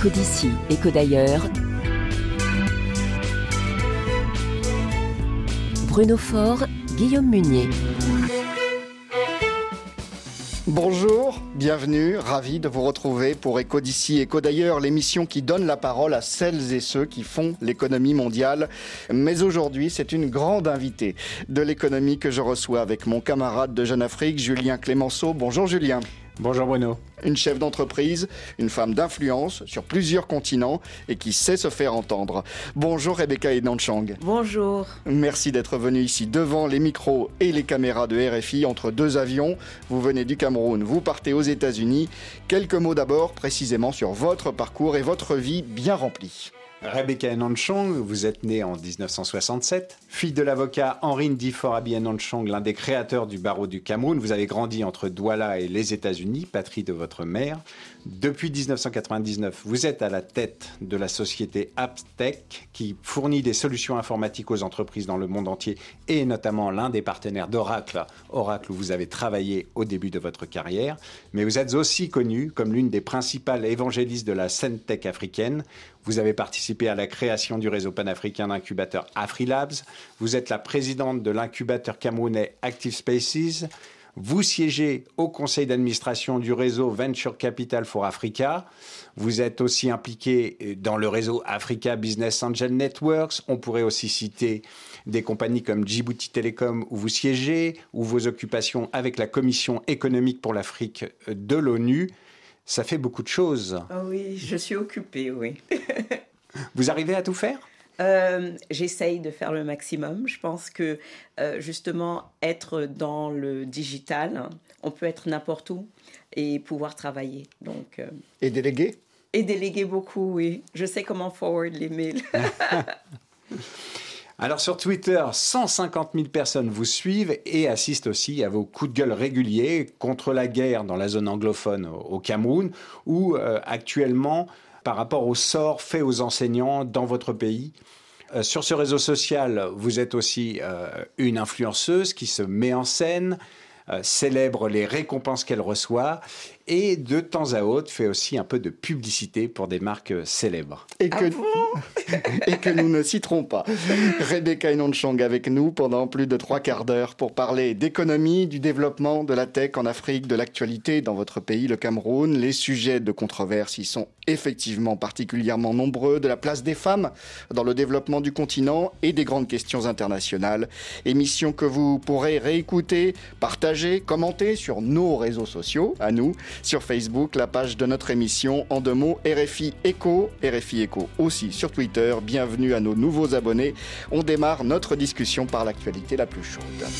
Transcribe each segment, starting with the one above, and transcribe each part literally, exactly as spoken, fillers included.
Éco d'ici, éco d'ailleurs. Bruno Faure, Guillaume Munier. Bonjour, bienvenue, ravi de vous retrouver pour Éco d'ici, éco d'ailleurs, l'émission qui donne la parole à celles et ceux qui font l'économie mondiale. Mais aujourd'hui, c'est une grande invitée de l'économie que je reçois avec mon camarade de Jeune Afrique, Julien Clémenceau. Bonjour Julien. Bonjour Bruno. Une chef d'entreprise, une femme d'influence sur plusieurs continents et qui sait se faire entendre. Bonjour Rebecca Enonchang. Bonjour. Merci d'être venue ici devant les micros et les caméras de R F I entre deux avions. Vous venez du Cameroun, vous partez aux États-Unis. Quelques mots d'abord précisément sur votre parcours et votre vie bien remplie. Rebecca Enonchang, vous êtes née en dix-neuf cent soixante-sept, fille de l'avocat Henri Ndiforabi Enonchang, l'un des créateurs du barreau du Cameroun. Vous avez grandi entre Douala et les États-Unis, patrie de votre mère. Depuis dix-neuf cent quatre-vingt-dix-neuf, vous êtes à la tête de la société Apptech qui fournit des solutions informatiques aux entreprises dans le monde entier et notamment l'un des partenaires d'Oracle, Oracle où vous avez travaillé au début de votre carrière. Mais vous êtes aussi connue comme l'une des principales évangélistes de la scène tech africaine. Vous avez participé à la création du réseau panafricain d'incubateurs AfriLabs. Vous êtes la présidente de l'incubateur camerounais Active Spaces. Vous siégez au conseil d'administration du réseau Venture Capital for Africa. Vous êtes aussi impliqué dans le réseau Africa Business Angel Networks. On pourrait aussi citer des compagnies comme Djibouti Telecom où vous siégez, ou vos occupations avec la Commission économique pour l'Afrique de l'ONU. Ça fait beaucoup de choses. Oh oui, je suis occupée, oui. Vous arrivez à tout faire ? euh, J'essaye de faire le maximum. Je pense que euh, justement, être dans le digital, on peut être n'importe où et pouvoir travailler. Donc, euh, et déléguer ? Et déléguer beaucoup, oui. Je sais comment forward les mails. Alors sur Twitter, cent cinquante mille personnes vous suivent et assistent aussi à vos coups de gueule réguliers contre la guerre dans la zone anglophone au Cameroun ou euh, actuellement par rapport au sort fait aux enseignants dans votre pays. Euh, sur ce réseau social, vous êtes aussi euh, une influenceuse qui se met en scène, euh, célèbre les récompenses qu'elle reçoit et de temps à autre fait aussi un peu de publicité pour des marques célèbres. Et que, ah bon et que nous ne citerons pas. Rebecca Enonchang avec nous pendant plus de trois quarts d'heure pour parler d'économie, du développement de la tech en Afrique, de l'actualité dans votre pays, le Cameroun. Les sujets de controverse y sont effectivement particulièrement nombreux, de la place des femmes dans le développement du continent et des grandes questions internationales. Émission que vous pourrez réécouter, partager, commenter sur nos réseaux sociaux, à nous, sur Facebook, la page de notre émission, en deux mots, R F I Éco, R F I Éco aussi sur Twitter. Bienvenue à nos nouveaux abonnés. On démarre notre discussion par l'actualité la plus chaude.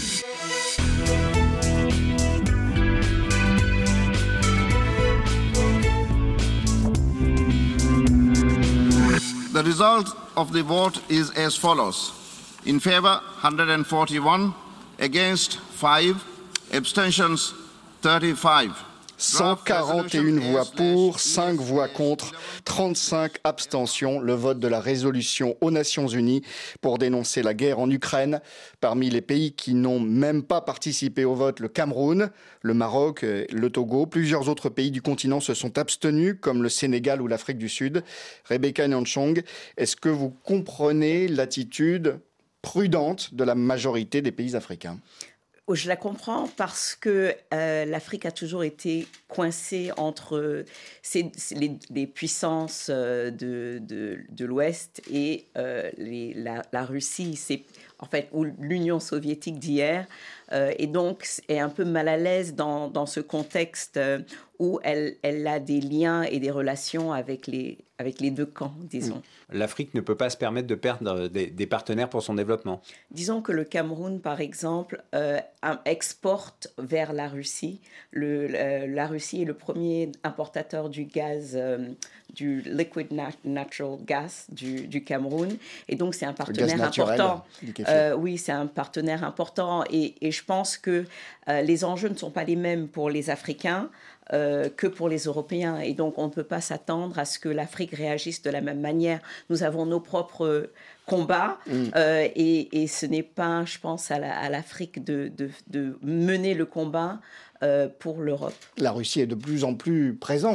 The result of the vote is as follows. In favor, one hundred forty-one. Against, five. Abstentions, thirty-five. cent quarante et une voix pour, cinq voix contre, trente-cinq abstentions. Le vote de la résolution aux Nations Unies pour dénoncer la guerre en Ukraine. Parmi les pays qui n'ont même pas participé au vote, le Cameroun, le Maroc, le Togo. Plusieurs autres pays du continent se sont abstenus, comme le Sénégal ou l'Afrique du Sud. Rebecca Enonchang, est-ce que vous comprenez l'attitude prudente de la majorité des pays africains ? Je la comprends parce que euh, l'Afrique a toujours été coincée entre ces, les, les puissances euh, de, de, de l'Ouest et euh, les, la, la Russie, c'est en fait ou l'Union soviétique d'hier, euh, et donc est un peu mal à l'aise dans, dans ce contexte euh, où elle, elle a des liens et des relations avec les, avec les deux camps, disons. L'Afrique ne peut pas se permettre de perdre des, des partenaires pour son développement. Disons que le Cameroun, par exemple, euh, exporte vers la Russie. Le, le, la Russie est le premier importateur du gaz, euh, du liquid nat- natural gas du, du Cameroun. Et donc, c'est un partenaire important. Euh, oui, c'est un partenaire important. Et, et je pense que euh, les enjeux ne sont pas les mêmes pour les Africains euh, que pour les Européens. Et donc, on ne peut pas s'attendre à ce que l'Afrique réagisse de la même manière. Nous avons nos propres combats mmh. euh, et, et ce n'est pas, je pense, à, la, à l'Afrique de, de, de mener le combat euh, pour l'Europe. La Russie est de plus en plus présente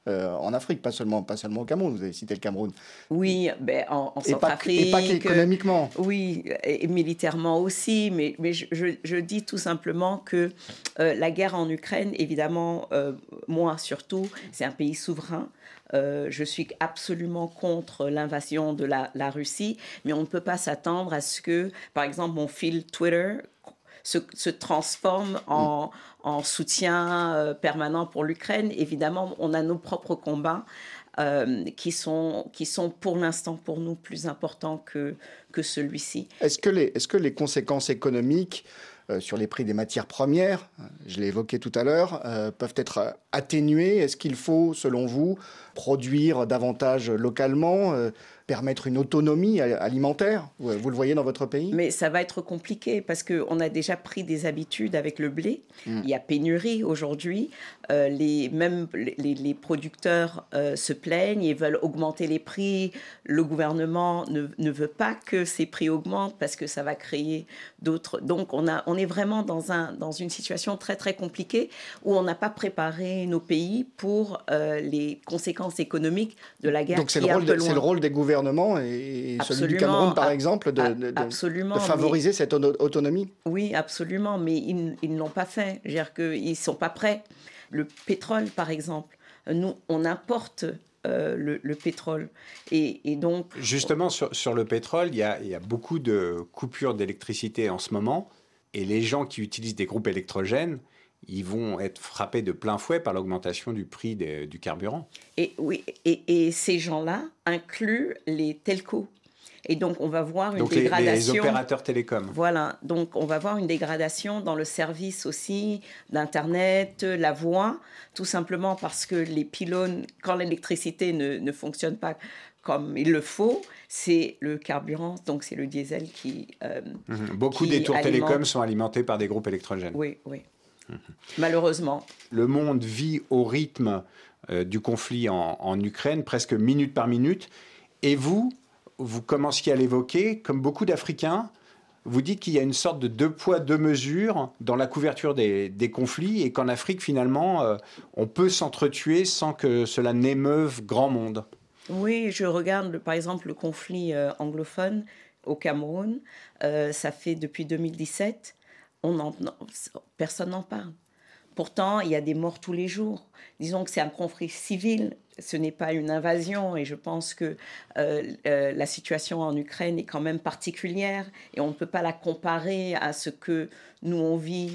euh, en Afrique, pas seulement, pas seulement au Cameroun. Vous avez cité le Cameroun. Oui, ben, en, en Et pas, Centrafrique. et pas qu'économiquement. Oui, et militairement aussi. Mais, mais je, je, je dis tout simplement que euh, la guerre en Ukraine, évidemment, euh, moi surtout, c'est un pays souverain. Euh, je suis absolument contre l'invasion de la, la Russie, mais on ne peut pas s'attendre à ce que, par exemple, mon fil Twitter se, se transforme en, mmh. en soutien euh, permanent pour l'Ukraine. Évidemment, on a nos propres combats euh, qui, sont, qui sont pour l'instant pour nous plus importants que, que celui-ci. Est-ce que les, est-ce que les conséquences économiques euh, sur les prix des matières premières, je l'ai évoqué tout à l'heure, euh, peuvent être atténuées? Est-ce qu'il faut, selon vous, produire davantage localement, euh, permettre une autonomie alimentaire? Vous le voyez dans votre pays? Mais ça va être compliqué parce qu'on a déjà pris des habitudes avec le blé. Mmh. Il y a pénurie aujourd'hui. Euh, les, même les, les producteurs euh, se plaignent et veulent augmenter les prix. Le gouvernement ne, ne veut pas que ces prix augmentent parce que ça va créer d'autres... Donc on, a, on est vraiment dans, un, dans une situation très très compliquée où on n'a pas préparé nos pays pour euh, les conséquences économiques de la guerre. Donc c'est qui le, est rôle un peu de, loin. c'est le rôle des gouvernements et celui du Cameroun, par exemple, de, de, de, de favoriser mais, cette autonomie? Oui, absolument, mais ils, ils ne l'ont pas fait. Je veux dire qu'ils ne sont pas prêts. Le pétrole, par exemple, nous, on importe euh, le, le pétrole. Et, et donc... Justement, sur, sur le pétrole, il y, a, il y a beaucoup de coupures d'électricité en ce moment, et les gens qui utilisent des groupes électrogènes, ils vont être frappés de plein fouet par l'augmentation du prix des, du carburant. Et, oui, et, et ces gens-là incluent les telcos. Et donc, on va voir une donc dégradation... les, les opérateurs télécoms. Voilà. Donc, on va voir une dégradation dans le service aussi d'Internet, la voix, tout simplement parce que les pylônes, quand l'électricité ne, ne fonctionne pas comme il le faut, c'est le carburant, donc c'est le diesel qui... Euh, mmh. Beaucoup qui des tours alimente... télécoms sont alimentés par des groupes électrogènes. Oui, oui. Mmh. Malheureusement. Le monde vit au rythme euh, du conflit en, en Ukraine, presque minute par minute. Et vous, vous commenciez à l'évoquer, comme beaucoup d'Africains, vous dites qu'il y a une sorte de deux poids, deux mesures dans la couverture des, des conflits et qu'en Afrique, finalement, euh, on peut s'entretuer sans que cela n'émeuve grand monde. Oui, je regarde, par exemple, le conflit euh, anglophone au Cameroun. Euh, ça fait depuis deux mille dix-sept, on en, non, personne n'en parle. Pourtant, il y a des morts tous les jours. Disons que c'est un conflit civil, ce n'est pas une invasion. Et je pense que euh, euh, la situation en Ukraine est quand même particulière et on ne peut pas la comparer à ce que nous on vit.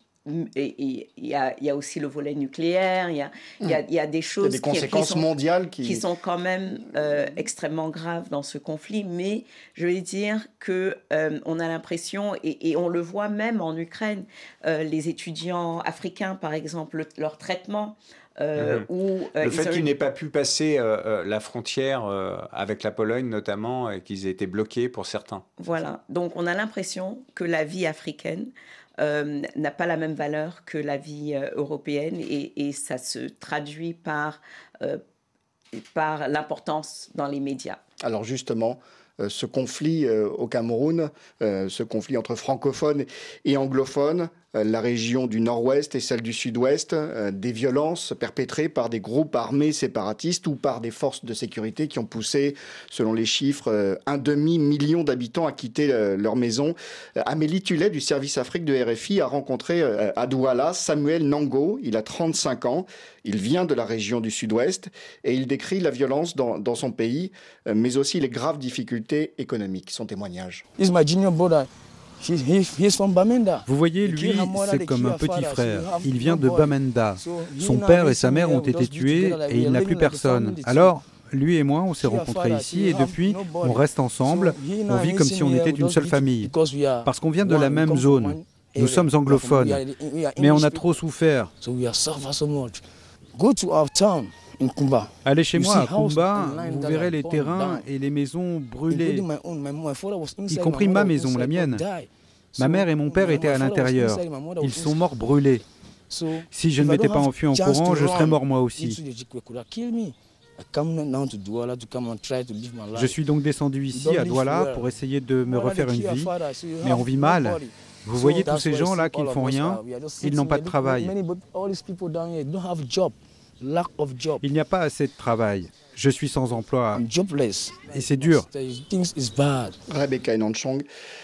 Et il y, y a aussi le volet nucléaire, il y a, mmh. y, y a des choses des conséquences qui, qui, sont, mondiales qui... qui sont quand même euh, extrêmement graves dans ce conflit. Mais je vais dire qu'on euh, a l'impression, et, et on le voit même en Ukraine, euh, les étudiants africains, par exemple, le, leur traitement... Euh, mmh. où, euh, le fait ont... qu'ils n'aient pas pu passer euh, euh, la frontière euh, avec la Pologne notamment, et qu'ils aient été bloqués pour certains. Voilà, donc on a l'impression que la vie africaine Euh, n'a pas la même valeur que la vie euh, européenne et, et ça se traduit par, euh, par l'importance dans les médias. Alors justement, euh, ce conflit euh, au Cameroun, euh, ce conflit entre francophones et anglophones, euh, la région du nord-ouest et celle du sud-ouest, euh, des violences perpétrées par des groupes armés séparatistes ou par des forces de sécurité qui ont poussé, selon les chiffres, euh, un demi-million d'habitants à quitter euh, leur maison. Euh, Amélie Tullet du service Afrique de R F I a rencontré euh, à Douala Samuel Nango, il a trente-cinq ans, il vient de la région du sud-ouest et il décrit la violence dans, dans son pays, euh, mais aussi les graves difficultés économiques. Son témoignage. He's my junior brother. Vous voyez, lui, c'est comme un petit frère. Il vient de Bamenda. Son père et sa mère ont été tués et il n'a plus personne. Alors, lui et moi, on s'est rencontrés ici et depuis, on reste ensemble. On vit comme si on était d'une seule famille. Parce qu'on vient de la même zone. Nous sommes anglophones. Mais on a trop souffert. Allez chez moi à Kumba, vous verrez les terrains et les maisons brûlées, y compris ma maison, la mienne. Ma mère et mon père étaient à l'intérieur. Ils sont morts brûlés. Si je ne m'étais pas enfui en courant, je serais mort moi aussi. Je suis donc descendu ici à Douala pour essayer de me refaire une vie, mais on vit mal. Vous voyez tous ces gens-là qui ne font rien, ils n'ont pas de travail. Il n'y a pas assez de travail. Je suis sans emploi. Et c'est dur. Rebecca Enonchong,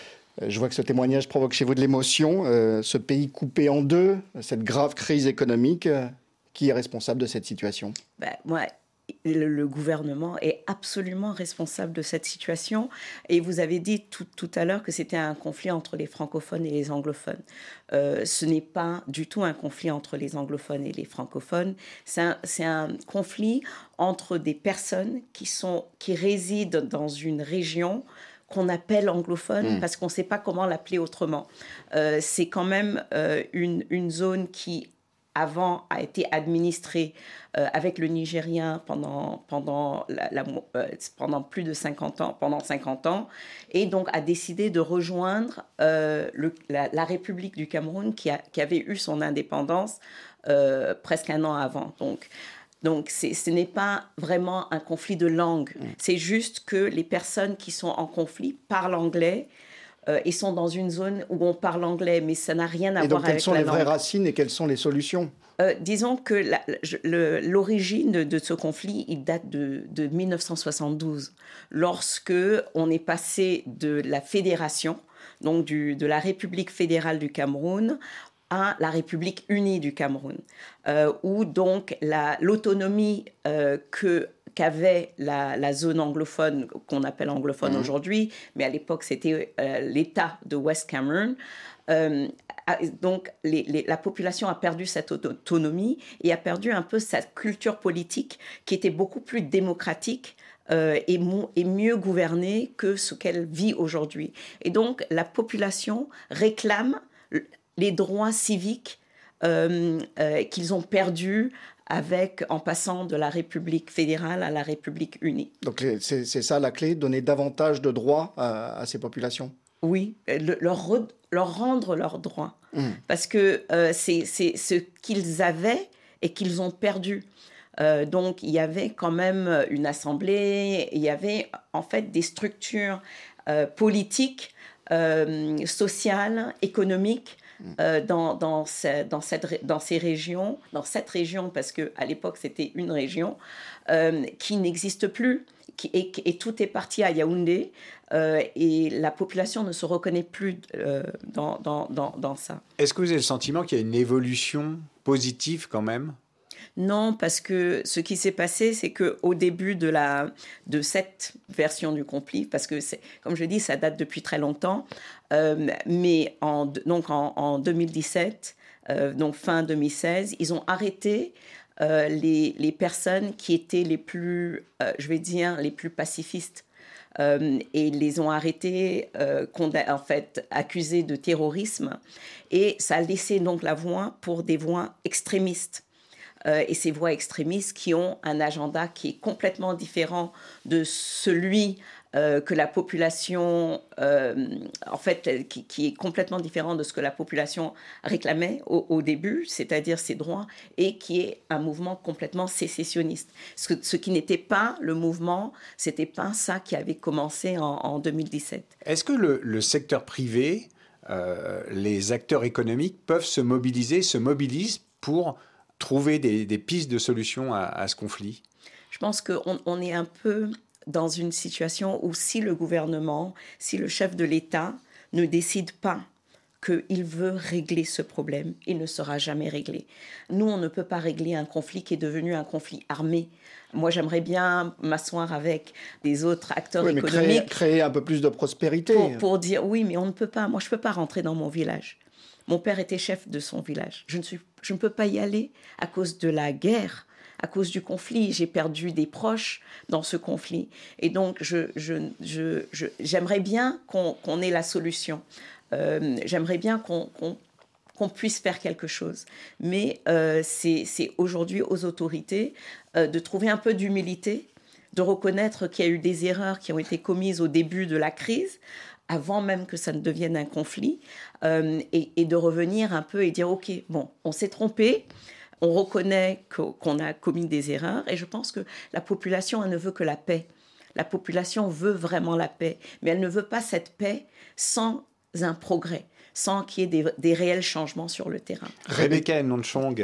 je vois que ce témoignage provoque chez vous de l'émotion. Euh, ce pays coupé en deux, cette grave crise économique, euh, qui est responsable de cette situation ? Ben, moi, le, le gouvernement est absolument responsable de cette situation. Et vous avez dit tout, tout à l'heure que c'était un conflit entre les francophones et les anglophones. Euh, ce n'est pas du tout un conflit entre les anglophones et les francophones. C'est un, c'est un conflit entre des personnes qui, sont, qui résident dans une région qu'on appelle anglophone, mmh. parce qu'on ne sait pas comment l'appeler autrement. Euh, c'est quand même euh, une, une zone qui, avant, a été administrée euh, avec le Nigérien pendant, pendant, la, la, euh, pendant plus de cinquante ans, pendant cinquante ans, et donc a décidé de rejoindre euh, le, la, la République du Cameroun qui, a, qui avait eu son indépendance euh, presque un an avant. Donc, Donc, c'est, ce n'est pas vraiment un conflit de langue. Mmh. C'est juste que les personnes qui sont en conflit parlent anglais euh, et sont dans une zone où on parle anglais, mais ça n'a rien à et voir donc, avec la langue. quelles sont les vraies racines et quelles sont les solutions ? euh, Disons que la, le, l'origine de, de ce conflit, il date de, de dix-neuf cent soixante-douze, lorsque on est passé de la fédération, donc du, de la République fédérale du Cameroun, à la République unie du Cameroun, euh, où donc la, l'autonomie euh, que, qu'avait la, la zone anglophone, qu'on appelle anglophone mmh. aujourd'hui, mais à l'époque c'était euh, l'État de West Cameroun, euh, a, donc les, les, la population a perdu cette autonomie et a perdu un peu sa culture politique qui était beaucoup plus démocratique euh, et, mo- et mieux gouvernée que ce qu'elle vit aujourd'hui. Et donc la population réclame les droits civiques euh, euh, qu'ils ont perdus avec, en passant de la République fédérale à la République unie. Donc c'est, c'est ça la clé, donner davantage de droits à, à ces populations ? Oui, le, leur, re, leur rendre leurs droits. Mmh. Parce que euh, c'est, c'est ce qu'ils avaient et qu'ils ont perdu. Euh, donc il y avait quand même une assemblée, il y avait en fait des structures euh, politiques, euh, sociales, économiques, Euh, dans, dans, ce, dans, cette, dans ces régions, dans cette région, parce qu'à l'époque c'était une région, euh, qui n'existe plus, qui, et, et tout est parti à Yaoundé, euh, et la population ne se reconnaît plus euh, dans, dans, dans, dans ça. Est-ce que vous avez le sentiment qu'il y a une évolution positive quand même ? Non, parce que ce qui s'est passé, c'est qu'au début de, la, de cette version du conflit, parce que, c'est, comme je dis, ça date depuis très longtemps, euh, mais en, donc en, en deux mille dix-sept, euh, donc fin deux mille seize, ils ont arrêté euh, les, les personnes qui étaient les plus, euh, je vais dire, les plus pacifistes. Euh, et ils les ont arrêtés, euh, condam- en fait, accusés de terrorisme. Et ça a laissé donc la voie pour des voix extrémistes. Euh, et ces voix extrémistes qui ont un agenda qui est complètement différent de celui euh, que la population, euh, en fait, qui, qui est complètement différent de ce que la population réclamait au, au début, c'est-à-dire ses droits, et qui est un mouvement complètement sécessionniste. Ce, ce qui n'était pas le mouvement, c'était pas ça qui avait commencé en, en deux mille dix-sept. Est-ce que le, le secteur privé, euh, les acteurs économiques peuvent se mobiliser, se mobilisent pour trouver des, des pistes de solutions à, à ce conflit ? Je pense qu'on on est un peu dans une situation où si le gouvernement, si le chef de l'État ne décide pas qu'il veut régler ce problème, il ne sera jamais réglé. Nous, on ne peut pas régler un conflit qui est devenu un conflit armé. Moi, j'aimerais bien m'asseoir avec des autres acteurs oui, mais économiques. Créer, créer un peu plus de prospérité. Pour, pour dire, oui, mais on ne peut pas. Moi, je ne peux pas rentrer dans mon village. Mon père était chef de son village. Je ne, suis, je ne peux pas y aller à cause de la guerre, à cause du conflit. J'ai perdu des proches dans ce conflit. Et donc, je, je, je, je, j'aimerais bien qu'on, qu'on ait la solution. Euh, j'aimerais bien qu'on, qu'on, qu'on puisse faire quelque chose. Mais euh, c'est, c'est aujourd'hui aux autorités euh, de trouver un peu d'humilité, de reconnaître qu'il y a eu des erreurs qui ont été commises au début de la crise, avant même que ça ne devienne un conflit, euh, et, et de revenir un peu et dire « Ok, bon, on s'est trompé, on reconnaît qu'on a commis des erreurs, et je pense que la population, elle ne veut que la paix. La population veut vraiment la paix, mais elle ne veut pas cette paix sans un progrès, sans qu'il y ait des, des réels changements sur le terrain. » Rebecca Enonchong,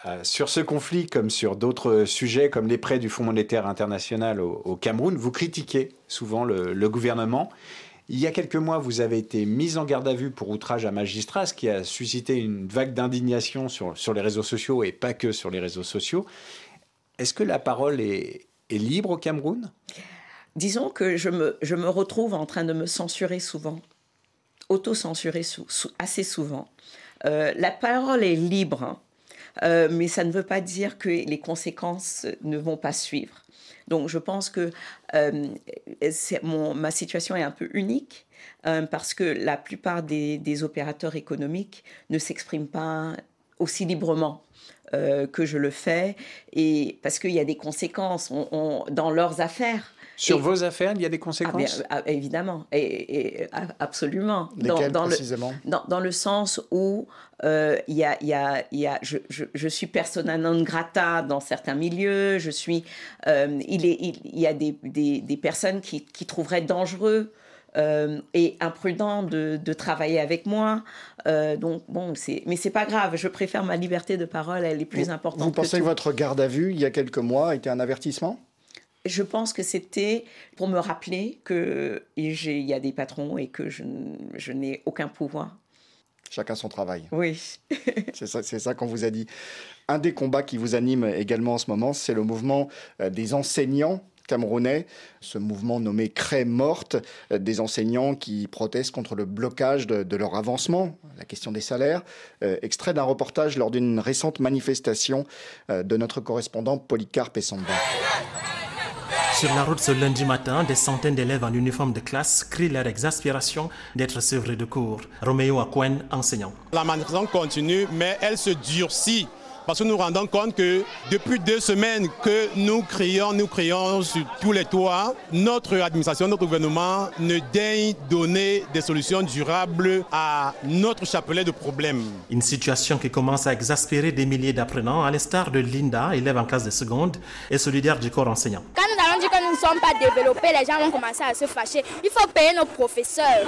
Euh, sur ce conflit, comme sur d'autres sujets, comme les prêts du Fonds monétaire international au, au Cameroun, vous critiquez souvent le, le gouvernement. Il y a quelques mois, vous avez été mis en garde à vue pour outrage à magistrat, ce qui a suscité une vague d'indignation sur, sur les réseaux sociaux et pas que sur les réseaux sociaux. Est-ce que la parole est, est libre au Cameroun ? Disons que je me, je me retrouve en train de me censurer souvent, auto-censurer sou, sou, assez souvent. Euh, la parole est libre, hein. Euh, mais ça ne veut pas dire que les conséquences ne vont pas suivre. Donc je pense que euh, c'est mon, ma situation est un peu unique euh, parce que la plupart des, des opérateurs économiques ne s'expriment pas aussi librement euh, que je le fais, et parce qu'il y a des conséquences on, on, dans leurs affaires. Sur et, vos affaires, il y a des conséquences ? ah, bien, évidemment, et, et, absolument. Lesquelles, dans, dans précisément ? le, dans, dans le sens où euh, y a, y a, y a, je, je, je suis persona non grata dans certains milieux, je suis, euh, il, est, il, il y a des, des, des personnes qui, qui trouveraient dangereux euh, et imprudent de, de travailler avec moi. Euh, donc, bon, c'est, mais c'est pas grave, je préfère ma liberté de parole, elle est plus vous, importante. Vous que pensez tout. que votre garde à vue, il y a quelques mois, était un avertissement ? Je pense que c'était pour me rappeler qu'il y a des patrons et que je, je n'ai aucun pouvoir. Chacun son travail. Oui. c'est ça, c'est ça qu'on vous a dit. Un des combats qui vous anime également en ce moment, c'est le mouvement des enseignants camerounais, ce mouvement nommé Craie morte, des enseignants qui protestent contre le blocage de, de leur avancement, la question des salaires. Euh, extrait d'un reportage lors d'une récente manifestation euh, de notre correspondant Polycarpe Essamba. Sur la route ce lundi matin, des centaines d'élèves en uniforme de classe crient leur exaspération d'être sevrés de cours. Roméo Akwen, enseignant. La manifestation continue, mais elle se durcit. Parce que nous nous rendons compte que depuis deux semaines que nous crions, nous crions sur tous les toits, notre administration, notre gouvernement ne daigne donner des solutions durables à notre chapelet de problèmes. Une situation qui commence à exaspérer des milliers d'apprenants, à l'instar de Linda, élève en classe de seconde et solidaire du corps enseignant. Quand nous allons dire que nous ne sommes pas développés, les gens vont commencer à se fâcher. Il faut payer nos professeurs.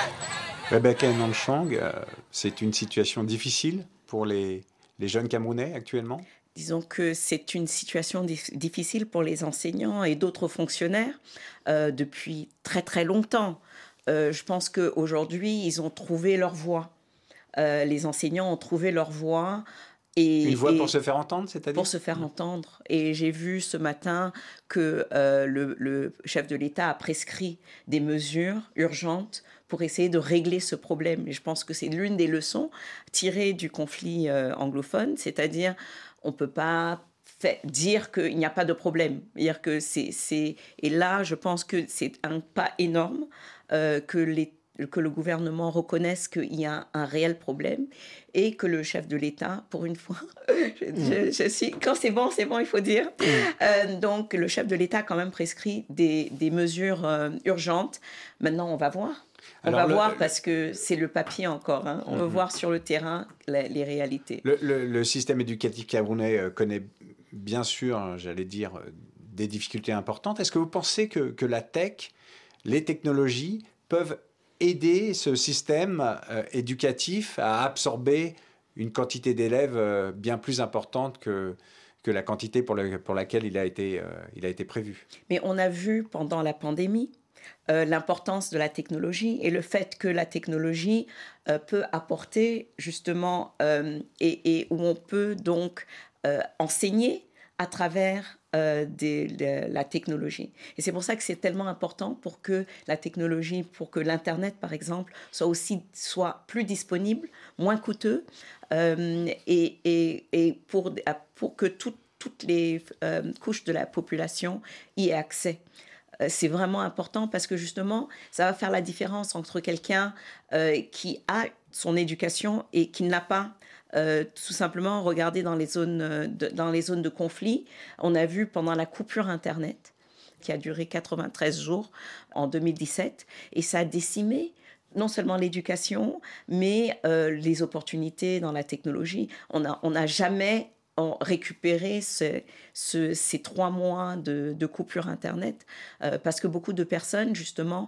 Rebecca Nanchang, c'est une situation difficile pour les... les jeunes Camerounais actuellement ? Disons que c'est une situation dif- difficile pour les enseignants et d'autres fonctionnaires euh, depuis très très longtemps. Euh, je pense qu'aujourd'hui, ils ont trouvé leur voie. Euh, les enseignants ont trouvé leur voie. Et, une voie et pour se faire entendre, c'est-à-dire ? Pour se faire entendre. Et j'ai vu ce matin que euh, le, le chef de l'État a prescrit des mesures urgentes pour essayer de régler ce problème. Et je pense que c'est l'une des leçons tirées du conflit euh, anglophone, c'est-à-dire on ne peut pas fait, dire qu'il n'y a pas de problème. Dire que c'est, c'est... Et là, je pense que c'est un pas énorme euh, que, les, que le gouvernement reconnaisse qu'il y a un réel problème et que le chef de l'État, pour une fois, je, je, je suis, quand c'est bon, c'est bon, il faut dire. Mmh. Euh, donc, le chef de l'État a quand même prescrit des, des mesures euh, urgentes. Maintenant, on va voir. On Alors va le, voir le, parce que c'est le papier encore. Hein. On mmh. veut voir sur le terrain les, les réalités. Le, le, le système éducatif camerounais connaît bien sûr, j'allais dire, des difficultés importantes. Est-ce que vous pensez que, que la tech, les technologies peuvent aider ce système euh, éducatif à absorber une quantité d'élèves euh, bien plus importante que, que la quantité pour, le, pour laquelle il a, été, euh, il a été prévu ? Mais on a vu pendant la pandémie Euh, l'importance de la technologie et le fait que la technologie euh, peut apporter justement euh, et, et où on peut donc euh, enseigner à travers euh, des, de, la technologie. Et c'est pour ça que c'est tellement important pour que la technologie, pour que l'Internet par exemple, soit aussi soit plus disponible, moins coûteux euh, et, et, et pour, pour que tout, toutes les euh, couches de la population y aient accès. C'est vraiment important parce que justement, ça va faire la différence entre quelqu'un euh, qui a son éducation et qui ne l'a pas. Euh, tout simplement, regardez dans les zones de, dans les zones de conflit, on a vu pendant la coupure Internet, qui a duré quatre-vingt-treize jours en deux mille dix-sept, et ça a décimé non seulement l'éducation, mais euh, les opportunités dans la technologie. On a, on n'a jamais ont récupéré ce, ce, ces trois mois de, de coupure Internet euh, parce que beaucoup de personnes, justement,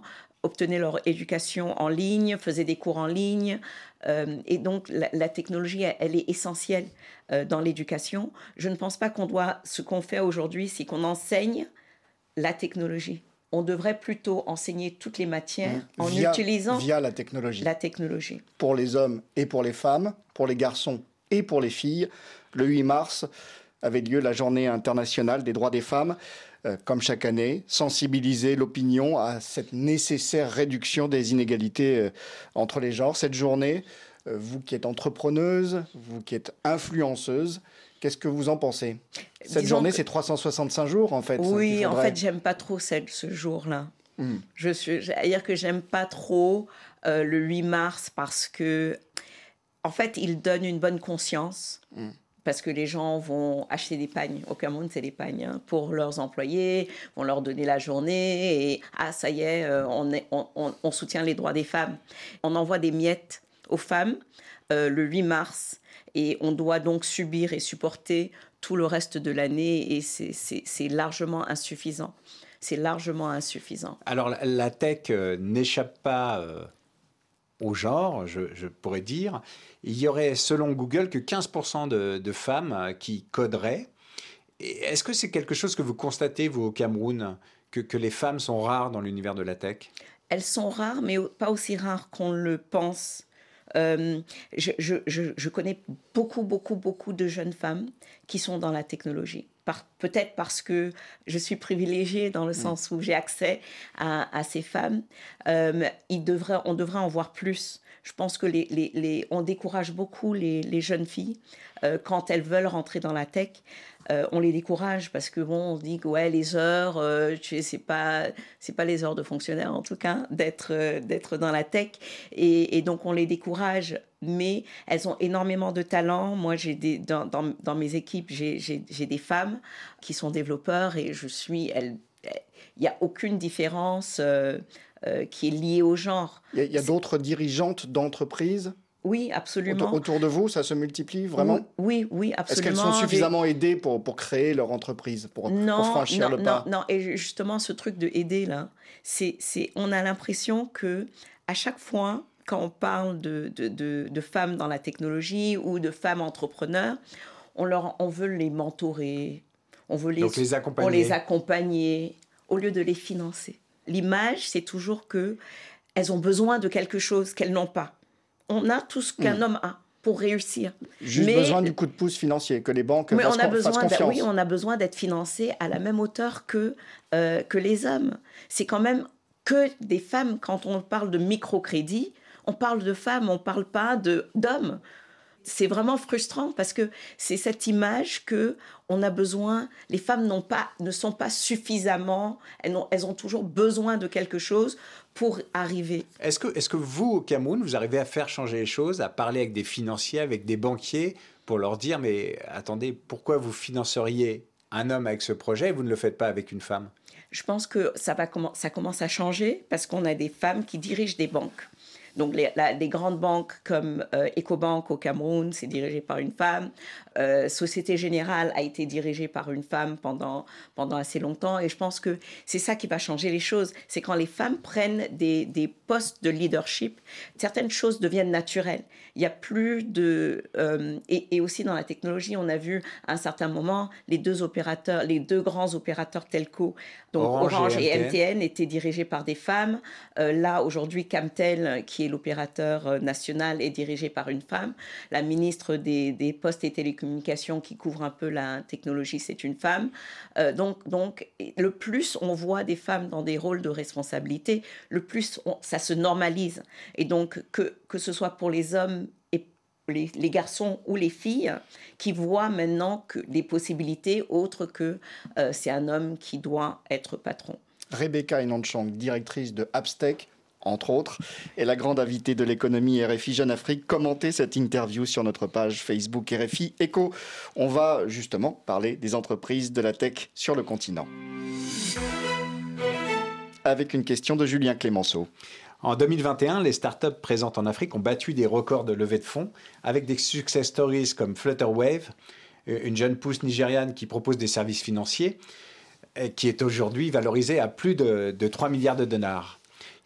obtenaient leur éducation en ligne, faisaient des cours en ligne. Euh, et donc, la, la technologie, elle, elle est essentielle euh, dans l'éducation. Je ne pense pas qu'on doit... Ce qu'on fait aujourd'hui, c'est qu'on enseigne la technologie. On devrait plutôt enseigner toutes les matières mmh. en via, utilisant via la technologie. la technologie. Pour les hommes et pour les femmes, pour les garçons et pour les filles, le huit mars avait lieu la journée internationale des droits des femmes. Euh, comme chaque année, sensibiliser l'opinion à cette nécessaire réduction des inégalités euh, entre les genres. Cette journée, euh, vous qui êtes entrepreneuse, vous qui êtes influenceuse, qu'est-ce que vous en pensez? Cette Disons journée, que... c'est trois cent soixante-cinq jours, en fait. Oui, faudrait... en fait, j'aime pas trop cette, ce jour-là. Mmh. Je suis, c'est-à-dire que j'aime pas trop euh, le huit mars parce que, en fait, il donne une bonne conscience. Mmh. Parce que les gens vont acheter des pagnes. Au Cameroun, c'est des pagnes hein, pour leurs employés, vont leur donner la journée et ah, ça y est, euh, on, est on, on, on soutient les droits des femmes. On envoie des miettes aux femmes euh, le huit mars et on doit donc subir et supporter tout le reste de l'année et c'est, c'est, c'est largement insuffisant. C'est largement insuffisant. Alors, la, la tech euh, n'échappe pas euh, au genre, je, je pourrais dire. Il y aurait, selon Google, que quinze pour cent de, de femmes qui coderaient. Et est-ce que c'est quelque chose que vous constatez, vous, au Cameroun, que, que les femmes sont rares dans l'univers de la tech? Elles sont rares, mais pas aussi rares qu'on le pense. Euh, je, je, je, je connais beaucoup, beaucoup, beaucoup de jeunes femmes qui sont dans la technologie. Par, peut-être parce que je suis privilégiée dans le mmh. sens où j'ai accès à, à ces femmes. Euh, il devrait, on devrait en voir plus. Je pense que les, les, les, on décourage beaucoup les, les jeunes filles euh, quand elles veulent rentrer dans la tech. Euh, on les décourage parce que bon, on se dit que ouais, les heures, euh, tu sais, c'est pas, c'est pas les heures de fonctionnaire en tout cas d'être, euh, d'être dans la tech. Et, et donc on les décourage. Mais elles ont énormément de talent. Moi, j'ai des, dans, dans, dans mes équipes, j'ai, j'ai, j'ai des femmes qui sont développeurs et je suis... Il n'y a aucune différence euh, euh, qui est liée au genre. Il y a, y a d'autres dirigeantes d'entreprises? Oui, absolument. Autour, autour de vous, ça se multiplie vraiment? Oui, oui, absolument. Est-ce qu'elles sont suffisamment aidées pour, pour créer leur entreprise, pour, non, pour franchir non, le pas? Non, non, et justement, ce truc de aider, là, c'est, c'est, on a l'impression que à chaque fois... Quand on parle de, de, de, de femmes dans la technologie ou de femmes entrepreneurs, on, leur, on veut les mentorer, on veut les, Donc les accompagner. On les accompagner au lieu de les financer. L'image, c'est toujours qu'elles ont besoin de quelque chose qu'elles n'ont pas. On a tout ce qu'un mmh. homme a pour réussir. Juste mais, besoin du coup de pouce financier, que les banques mais fassent, on a besoin fassent confiance. Oui, on a besoin d'être financés à la même hauteur que, euh, que les hommes. C'est quand même que des femmes, quand on parle de microcrédit, on parle de femmes, on ne parle pas de, d'hommes. C'est vraiment frustrant parce que c'est cette image qu'on a besoin, les femmes n'ont pas, ne sont pas suffisamment, elles ont, elles ont toujours besoin de quelque chose pour arriver. Est-ce que, est-ce que vous, au Cameroun, vous arrivez à faire changer les choses, à parler avec des financiers, avec des banquiers, pour leur dire, mais attendez, pourquoi vous financeriez un homme avec ce projet et vous ne le faites pas avec une femme? Je pense que ça, va, ça commence à changer parce qu'on a des femmes qui dirigent des banques. Donc, les, la, les grandes banques comme euh, Ecobank au Cameroun, c'est dirigé par une femme. Euh, Société Générale a été dirigée par une femme pendant, pendant assez longtemps. Et je pense que c'est ça qui va changer les choses. C'est quand les femmes prennent des, des postes de leadership, certaines choses deviennent naturelles. Il n'y a plus de... Euh, et, et aussi dans la technologie, on a vu à un certain moment les deux opérateurs, les deux grands opérateurs telco, donc Orange, Orange et, et M T N, étaient dirigés par des femmes. Euh, là, aujourd'hui, Camtel, qui est l'opérateur national, est dirigé par une femme. La ministre des, des Postes et Télécommunications, qui couvre un peu la technologie, c'est une femme. Euh, donc, donc, le plus on voit des femmes dans des rôles de responsabilité, le plus on, ça se normalise. Et donc, que, que ce soit pour les hommes et les, les garçons ou les filles, qui voient maintenant que les possibilités autres que euh, c'est un homme qui doit être patron. Rebecca Inonchang, directrice de Abstec, entre autres, et la grande invitée de l'économie R F I Jeune Afrique, commenter cette interview sur notre page Facebook R F I Éco. On va justement parler des entreprises de la tech sur le continent. Avec une question de Julien Clémenceau. En deux mille vingt et un, les startups présentes en Afrique ont battu des records de levée de fonds avec des success stories comme Flutterwave, une jeune pousse nigériane qui propose des services financiers, qui est aujourd'hui valorisée à plus de, de trois milliards de dollars.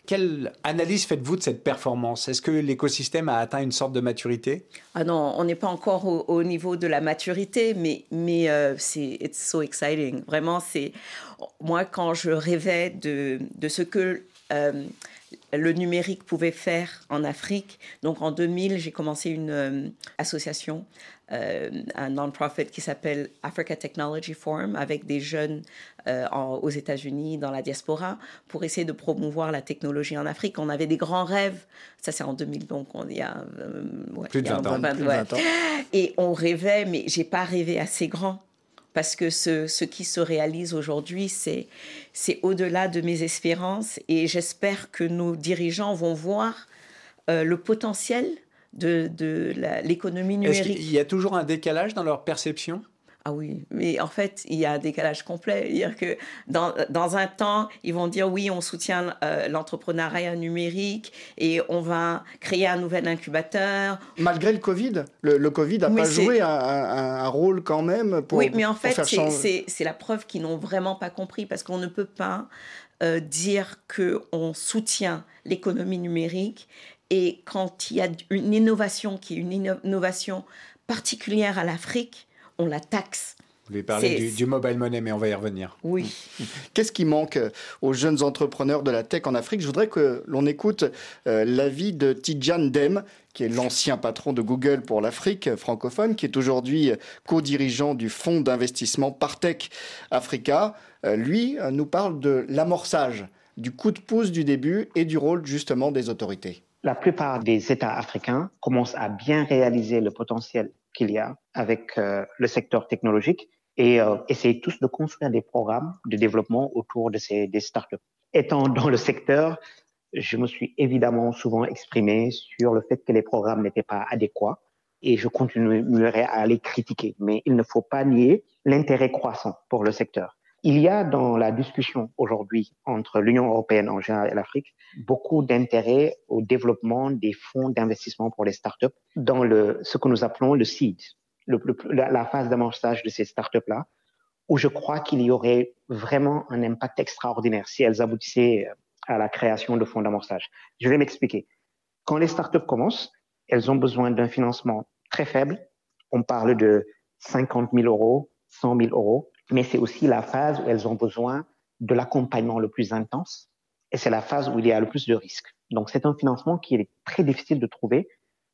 Quelle analyse faites-vous de cette performance? Est-ce que l'écosystème a atteint une sorte de maturité? Ah non, on n'est pas encore au, au niveau de la maturité, mais, mais euh, c'est it's so exciting. Vraiment, c'est moi quand je rêvais de, de ce que euh, le numérique pouvait faire en Afrique. Donc en deux mille, j'ai commencé une euh, association, euh, un non-profit qui s'appelle Africa Technology Forum, avec des jeunes euh, en, aux États-Unis, dans la diaspora, pour essayer de promouvoir la technologie en Afrique. On avait des grands rêves. Ça, c'est en deux mille, donc on y a, euh, ouais, plus de vingt ans. vingt, plus de vingt ouais. ans. Et on rêvait, mais j'ai pas rêvé assez grand. Parce que ce, ce qui se réalise aujourd'hui, c'est, c'est au-delà de mes espérances. Et j'espère que nos dirigeants vont voir euh, le potentiel de, de la, l'économie numérique. Est-ce qu'il y a toujours un décalage dans leur perception? Ah oui, mais en fait, il y a un décalage complet. C'est-à-dire que dans, dans un temps, ils vont dire oui, on soutient euh, l'entrepreneuriat numérique et on va créer un nouvel incubateur. Malgré le Covid, le, le Covid n'a pas c'est... joué un, un, un rôle quand même pour, oui, mais en fait, faire c'est, changer... c'est, c'est la preuve qu'ils n'ont vraiment pas compris parce qu'on ne peut pas euh, dire qu'on soutient l'économie numérique et quand il y a une innovation qui est une innovation particulière à l'Afrique, on la taxe. Vous voulez parler du, du mobile money, mais on va y revenir. Oui. Qu'est-ce qui manque aux jeunes entrepreneurs de la tech en Afrique? Je voudrais que l'on écoute euh, l'avis de Tidjane Dème, qui est l'ancien patron de Google pour l'Afrique francophone, qui est aujourd'hui co-dirigeant du fonds d'investissement Partech Africa. Euh, lui euh, nous parle de l'amorçage, du coup de pouce du début et du rôle justement des autorités. La plupart des États africains commencent à bien réaliser le potentiel qu'il y a avec euh, le secteur technologique et euh, essayent tous de construire des programmes de développement autour de ces des startups. Étant dans le secteur, je me suis évidemment souvent exprimé sur le fait que les programmes n'étaient pas adéquats et je continuerai à les critiquer. Mais il ne faut pas nier l'intérêt croissant pour le secteur. Il y a dans la discussion aujourd'hui entre l'Union européenne en général et l'Afrique beaucoup d'intérêt au développement des fonds d'investissement pour les startups dans le, ce que nous appelons le seed, le, le, la, la phase d'amorçage de ces startups-là, où je crois qu'il y aurait vraiment un impact extraordinaire si elles aboutissaient à la création de fonds d'amorçage. Je vais m'expliquer. Quand les startups commencent, elles ont besoin d'un financement très faible. On parle de cinquante mille euros, cent mille euros. Mais c'est aussi la phase où elles ont besoin de l'accompagnement le plus intense et c'est la phase où il y a le plus de risques. Donc, c'est un financement qui est très difficile de trouver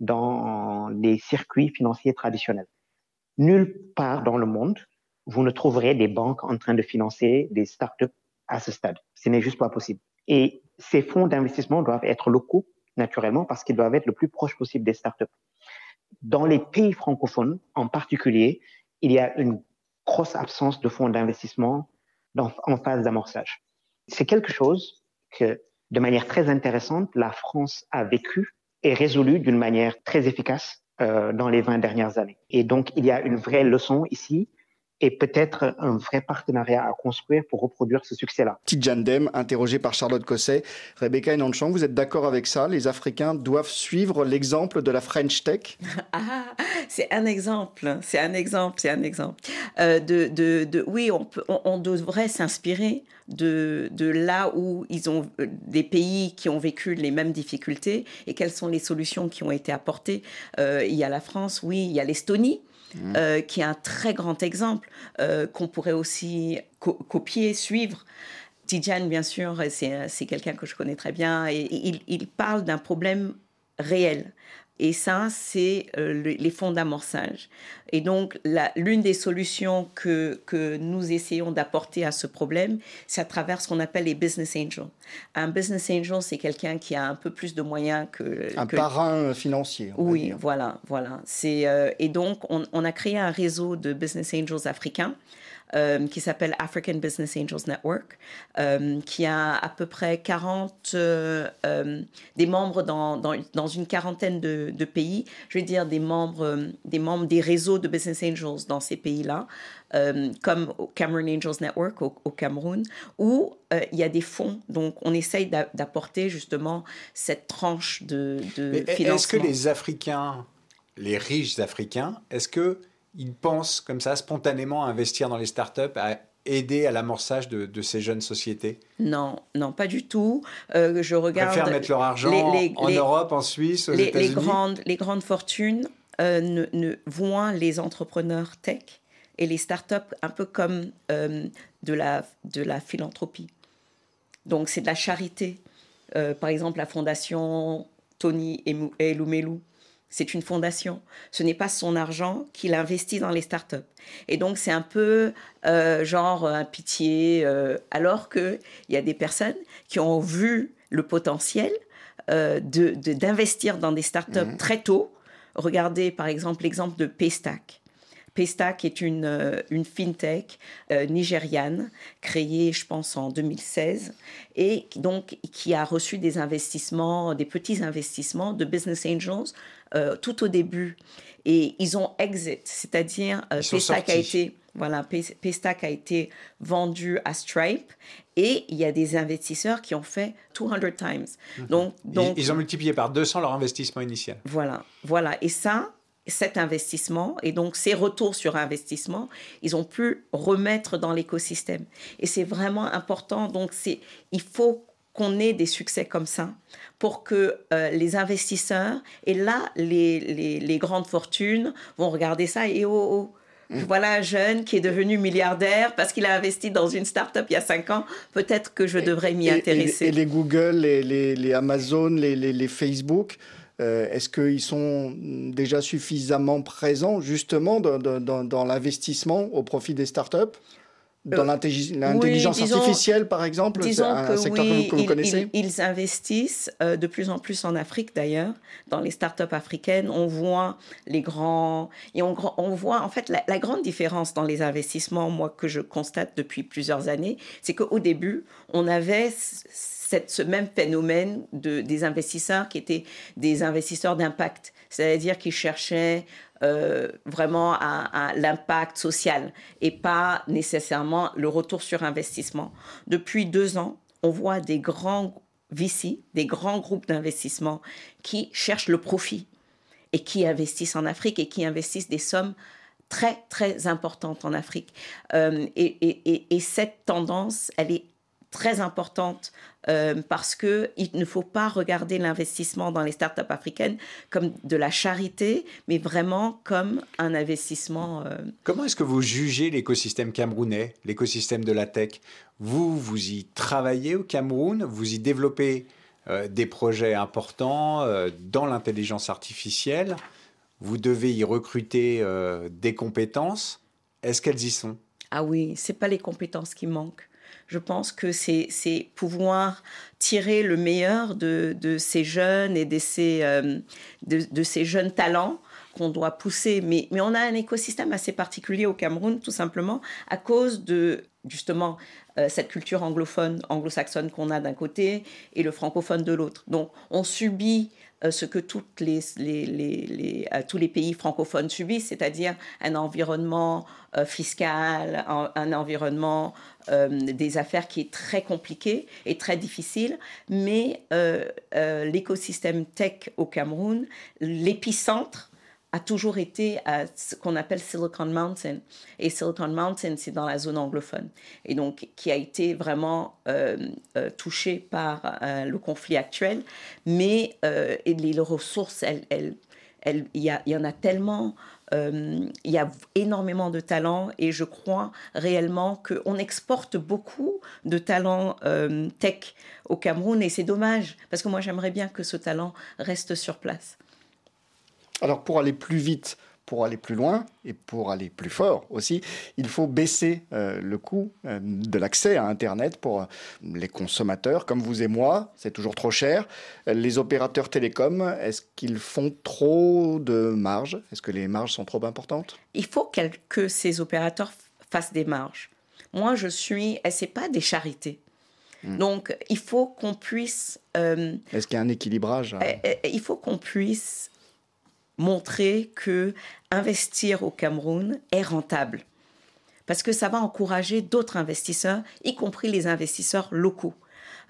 dans les circuits financiers traditionnels. Nulle part dans le monde, vous ne trouverez des banques en train de financer des startups à ce stade. Ce n'est juste pas possible. Et ces fonds d'investissement doivent être locaux, naturellement, parce qu'ils doivent être le plus proche possible des startups. Dans les pays francophones, en particulier, il y a une grosse absence de fonds d'investissement dans, en phase d'amorçage. C'est quelque chose que, de manière très intéressante, la France a vécu et résolu d'une manière très efficace euh, dans les vingt dernières années. Et donc, il y a une vraie leçon ici et peut-être un vrai partenariat à construire pour reproduire ce succès-là. Tidjane Dème, interrogée par Charlotte Cosset. Rebecca Enonchang, vous êtes d'accord avec ça? Les Africains doivent suivre l'exemple de la French Tech? Ah, c'est un exemple, c'est un exemple, c'est un exemple. Euh, de, de, de, oui, on, peut, on, on devrait s'inspirer de, de là où ils ont des pays qui ont vécu les mêmes difficultés et quelles sont les solutions qui ont été apportées. Euh, il y a la France, oui, il y a l'Estonie. Mmh. Euh, qui est un très grand exemple euh, qu'on pourrait aussi co- copier, suivre. Tidjane, bien sûr, c'est, c'est quelqu'un que je connais très bien et, et il, il parle d'un problème réel. Et ça, c'est euh, le, les fonds d'amorçage. Et donc, la, l'une des solutions que, que nous essayons d'apporter à ce problème, c'est à travers ce qu'on appelle les business angels. Un business angel, c'est quelqu'un qui a un peu plus de moyens que... Un que... parrain financier. Oui, dire. voilà, voilà. C'est, euh, et donc, on, on a créé un réseau de business angels africains Euh, qui s'appelle African Business Angels Network, euh, qui a à peu près quarante euh, euh, des membres dans, dans, dans une quarantaine de, de pays. Je veux dire des membres, euh, des membres des réseaux de Business Angels dans ces pays-là, euh, comme au Cameroon Angels Network au, au Cameroun, où euh, il y a des fonds. Donc, on essaye d'a- d'apporter justement cette tranche de, de Mais financement. Est-ce que les Africains, les riches Africains, est-ce que ils pensent comme ça spontanément à investir dans les startups, à aider à l'amorçage de, de ces jeunes sociétés? Non, non, pas du tout. Euh, je regarde. Ils préfèrent mettre leur argent les, les, en les, Europe, en Suisse, aux les, États-Unis. Les grandes, les grandes fortunes euh, ne, ne voient les entrepreneurs tech et les startups un peu comme euh, de la, de la philanthropie. Donc, c'est de la charité. Euh, par exemple, la fondation Tony Elumelu, c'est une fondation. Ce n'est pas son argent qu'il investit dans les startups. Et donc, c'est un peu euh, genre un pitié, euh, alors qu'il y a des personnes qui ont vu le potentiel euh, de, de, d'investir dans des startups mmh. très tôt. Regardez, par exemple, l'exemple de Paystack. Paystack est une, euh, une fintech euh, nigériane créée, je pense, en deux mille seize et donc qui a reçu des investissements, des petits investissements de business angels euh, tout au début. Et ils ont exit, c'est-à-dire euh, Paystack a été, voilà, Pay, Paystack a été vendu à Stripe et il y a des investisseurs qui ont fait deux cents times. Mmh. Donc, donc, ils, ils ont multiplié par deux cents leur investissement initial. Voilà, voilà. Et ça, cet investissement et donc ces retours sur investissement, ils ont pu remettre dans l'écosystème. Et c'est vraiment important. Donc, c'est, il faut qu'on ait des succès comme ça pour que euh, les investisseurs, et là, les, les, les grandes fortunes vont regarder ça et oh, oh, mmh. voilà un jeune qui est devenu milliardaire parce qu'il a investi dans une start-up il y a cinq ans, peut-être que je devrais m'y et, intéresser. Et, et les Google, les, les, les Amazon, les, les, les Facebook, Euh, est-ce qu'ils sont déjà suffisamment présents justement dans, dans, dans l'investissement au profit des startups? Dans euh, l'intelligence oui, disons, artificielle, par exemple, c'est un que secteur oui, que vous, que vous ils, connaissez? ils, ils investissent euh, de plus en plus en Afrique, d'ailleurs. Dans les startups africaines, on voit les grands... Et on, on voit, en fait, la, la grande différence dans les investissements, moi, que je constate depuis plusieurs années, c'est qu'au début, on avait... Cette, ce même phénomène de, des investisseurs qui étaient des investisseurs d'impact, c'est-à-dire qui cherchaient euh, vraiment à, à l'impact social et pas nécessairement le retour sur investissement. Depuis deux ans, on voit des grands V C, des grands groupes d'investissement qui cherchent le profit et qui investissent en Afrique et qui investissent des sommes très, très importantes en Afrique. Euh, et, et, et, et cette tendance, elle est très importante euh, parce qu'il ne faut pas regarder l'investissement dans les startups africaines comme de la charité, mais vraiment comme un investissement. Euh... Comment est-ce que vous jugez l'écosystème camerounais, l'écosystème de la tech? Vous, vous y travaillez au Cameroun, vous y développez euh, des projets importants euh, dans l'intelligence artificielle, vous devez y recruter euh, des compétences. Est-ce qu'elles y sont? Ah oui, ce n'est pas les compétences qui manquent. Je pense que c'est, c'est pouvoir tirer le meilleur de, de ces jeunes et de ces, euh, de, de ces jeunes talents qu'on doit pousser. Mais, mais on a un écosystème assez particulier au Cameroun, tout simplement, à cause de, justement, euh, cette culture anglophone, anglo-saxonne qu'on a d'un côté et le francophone de l'autre. Donc, on subit euh, ce que toutes les, les, les, les, euh, tous les pays francophones subissent, c'est-à-dire un environnement euh, fiscal, un, un environnement euh, des affaires qui est très compliqué et très difficile. Mais euh, euh, l'écosystème tech au Cameroun, l'épicentre, a toujours été à ce qu'on appelle Silicon Mountain. Et Silicon Mountain, c'est dans la zone anglophone. Et donc, qui a été vraiment euh, euh, touché par euh, le conflit actuel. Mais euh, et les ressources, elles, elles, elles, y, a, y en a tellement. Euh, il y a énormément de talents. Et je crois réellement qu'on exporte beaucoup de talents euh, tech au Cameroun. Et c'est dommage, parce que moi, j'aimerais bien que ce talent reste sur place. Alors, pour aller plus vite, pour aller plus loin et pour aller plus fort aussi, il faut baisser euh, le coût euh, de l'accès à Internet pour euh, les consommateurs comme vous et moi. C'est toujours trop cher. Les opérateurs télécoms, est-ce qu'ils font trop de marge? Est-ce que les marges sont trop importantes? Il faut que ces opérateurs fassent des marges. Moi, je suis... Et ce n'est pas des charités. Mmh. Donc, il faut qu'on puisse... Euh, est-ce qu'il y a un équilibrage? euh, Il faut qu'on puisse... montrer que investir au Cameroun est rentable. Parce que ça va encourager d'autres investisseurs, y compris les investisseurs locaux.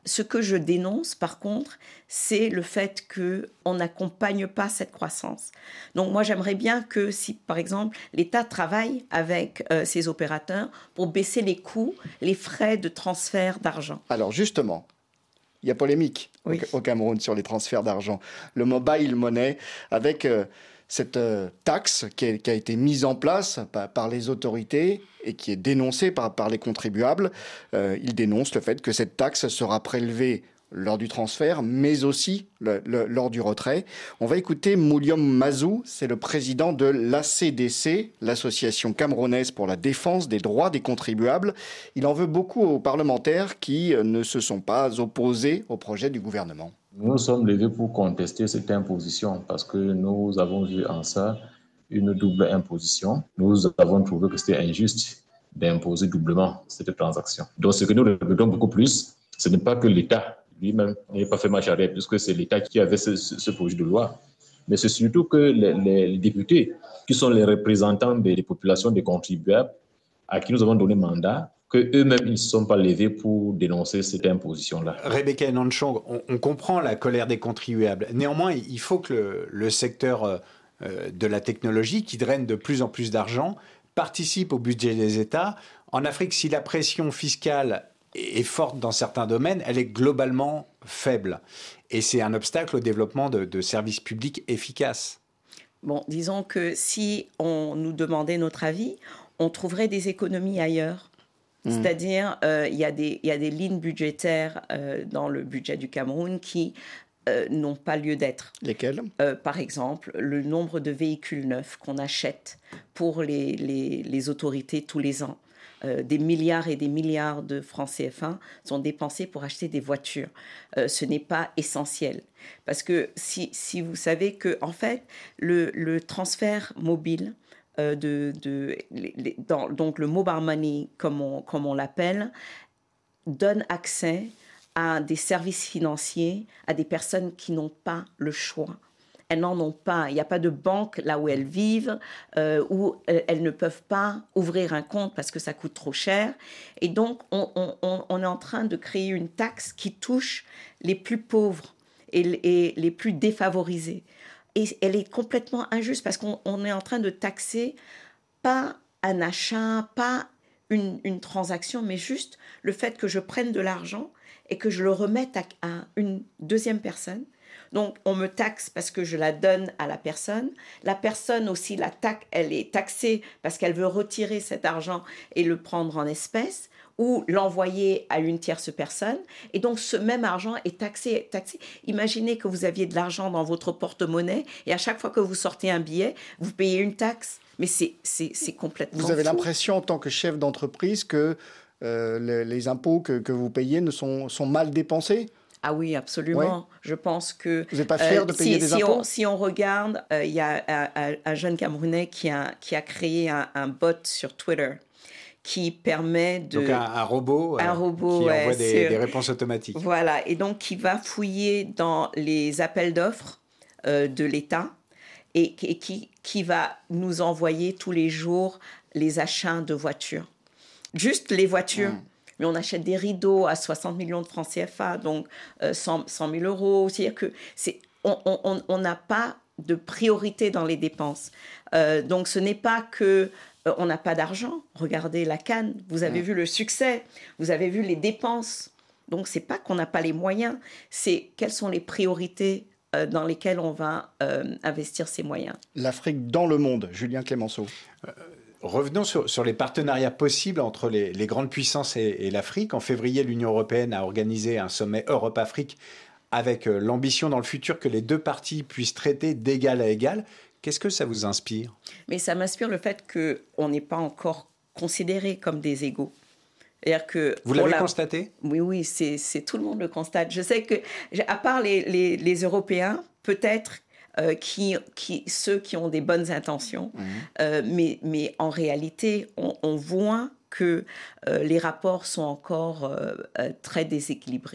Ce que je dénonce, par contre, c'est le fait qu'on n'accompagne pas cette croissance. Donc moi, j'aimerais bien que si, par exemple, l'État travaille avec euh, ses opérateurs pour baisser les coûts, les frais de transfert d'argent. Alors justement, il y a polémique oui. au, au Cameroun sur les transferts d'argent. Le mobile money, avec euh, cette euh, taxe qui a, qui a été mise en place par, par les autorités et qui est dénoncée par, par les contribuables. Euh, il dénonce le fait que cette taxe sera prélevée lors du transfert, mais aussi le, le, lors du retrait. On va écouter Mouliom Mazou, c'est le président de l'A C D C, l'Association camerounaise pour la défense des droits des contribuables. Il en veut beaucoup aux parlementaires qui ne se sont pas opposés au projet du gouvernement. Nous sommes levés pour contester cette imposition parce que nous avons vu en ça une double imposition. Nous avons trouvé que c'était injuste d'imposer doublement cette transaction. Donc ce que nous regrettons beaucoup plus, ce n'est pas que l'État lui-même n'ait pas fait marche arrière, puisque c'est l'État qui avait ce, ce, ce projet de loi. Mais c'est surtout que les, les députés, qui sont les représentants des, des populations, des contribuables, à qui nous avons donné mandat, qu'eux-mêmes ils ne se sont pas levés pour dénoncer cette imposition-là. Rebecca Enonchong, on, on comprend la colère des contribuables. Néanmoins, il faut que le, le secteur euh, de la technologie, qui draine de plus en plus d'argent, participe au budget des États. En Afrique, si la pression fiscale est forte dans certains domaines, elle est globalement faible. Et c'est un obstacle au développement de, de services publics efficaces. Bon, disons que si on nous demandait notre avis, on trouverait des économies ailleurs. Mmh. C'est-à-dire, euh, il y a des, il y a des lignes budgétaires euh, dans le budget du Cameroun qui euh, n'ont pas lieu d'être. Lesquelles ? euh, Par exemple, le nombre de véhicules neufs qu'on achète pour les, les, les autorités tous les ans. Euh, des milliards et des milliards de francs C F A sont dépensés pour acheter des voitures. Euh, ce n'est pas essentiel. Parce que si, si vous savez que, en fait, le, le transfert mobile, euh, de, de, les, dans, donc le mobile money, comme on, comme on l'appelle, donne accès à des services financiers à des personnes qui n'ont pas le choix. Elles n'en ont pas. Il n'y a pas de banque là où elles vivent, euh, où elles ne peuvent pas ouvrir un compte parce que ça coûte trop cher. Et donc, on, on, on est en train de créer une taxe qui touche les plus pauvres et, et les plus défavorisés. Et elle est complètement injuste parce qu'on on est en train de taxer pas un achat, pas une, une transaction, mais juste le fait que je prenne de l'argent et que je le remette à, à une deuxième personne. Donc, on me taxe parce que je la donne à la personne. La personne aussi, la taxe, elle est taxée parce qu'elle veut retirer cet argent et le prendre en espèces ou l'envoyer à une tierce personne. Et donc, ce même argent est taxé. taxé. Imaginez que vous aviez de l'argent dans votre porte-monnaie et à chaque fois que vous sortez un billet, vous payez une taxe. Mais c'est, c'est, c'est complètement Vous avez fou. l'impression, en tant que chef d'entreprise, que euh, les, les impôts que, que vous payez ne sont, sont mal dépensés ? Ah oui, absolument. Ouais. Je pense que... Vous n'êtes pas fier euh, de payer si, des si impôts ? on, Si on regarde, il euh, y a un, un jeune Camerounais qui a, qui a créé un, un bot sur Twitter qui permet de... Donc un, un robot, un euh, robot qui ouais, envoie des, sur... des réponses automatiques. Voilà, et donc qui va fouiller dans les appels d'offres euh, de l'État et, et qui, qui va nous envoyer tous les jours les achats de voitures. Juste les voitures. Mmh. Mais on achète des rideaux à soixante millions de francs C F A, donc euh, cent mille euros. C'est-à-dire que c'est, on on, on n'a pas de priorité dans les dépenses. Euh, donc ce n'est pas que euh, on n'a pas d'argent. Regardez la Cannes, vous avez mmh. vu le succès, vous avez vu les dépenses. Donc c'est pas qu'on n'a pas les moyens, c'est quelles sont les priorités euh, dans lesquelles on va euh, investir ces moyens. L'Afrique dans le monde, Julien Clémenceau. Euh... Revenons sur, sur les partenariats possibles entre les, les grandes puissances et, et l'Afrique. En février, l'Union européenne a organisé un sommet Europe-Afrique avec euh, l'ambition dans le futur que les deux parties puissent traiter d'égal à égal. Qu'est-ce que ça vous inspire ? Mais ça m'inspire le fait qu'on n'est pas encore considérés comme des égaux. C'est-à-dire que vous l'avez la... constaté ? Oui, oui, c'est, c'est, tout le monde le constate. Je sais que, à part les, les, les Européens, peut-être, Euh, qui, qui, ceux qui ont des bonnes intentions. Mmh. Euh, mais, mais en réalité, on, on voit que euh, les rapports sont encore euh, euh, très déséquilibrés.